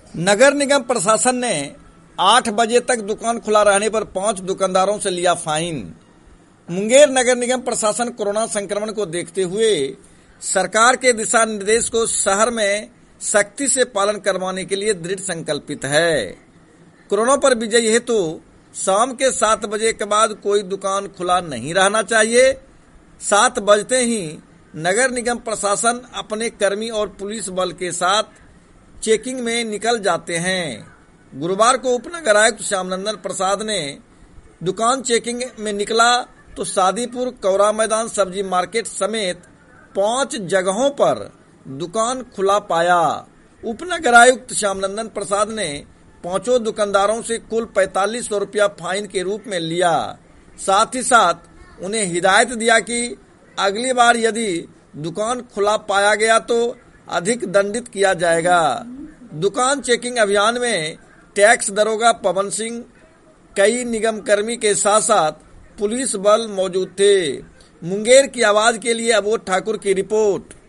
नगर निगम प्रशासन ने 8 बजे तक दुकान खुला रहने पर 5 दुकानदारों से लिया फाइन। मुंगेर नगर निगम प्रशासन कोरोना संक्रमण को देखते हुए सरकार के दिशा निर्देश को शहर में सख्ती से पालन करवाने के लिए दृढ़ संकल्पित है। कोरोना पर विजय हेतु शाम के 7 बजे के बाद कोई दुकान खुला नहीं रहना चाहिए। 7 बजते ही नगर निगम प्रशासन अपने कर्मी और पुलिस बल के साथ चेकिंग में निकल जाते हैं। गुरुवार को उपनगर आयुक्त श्यामनंदन प्रसाद ने दुकान चेकिंग में निकला तो सादीपुर, कौरा मैदान, सब्जी मार्केट समेत 5 जगहों पर दुकान खुला पाया। उपनगर आयुक्त श्यामनंदन प्रसाद ने 5 दुकानदारों से कुल 4500 रुपया फाइन के रूप में लिया। साथ ही साथ उन्हें हिदायत दिया कि अगली बार यदि दुकान खुला पाया गया तो अधिक दंडित किया जाएगा। दुकान चेकिंग अभियान में टैक्स दरोगा पवन सिंह, कई निगम कर्मी के साथ साथ पुलिस बल मौजूद थे। मुंगेर की आवाज के लिए अबोध ठाकुर की रिपोर्ट।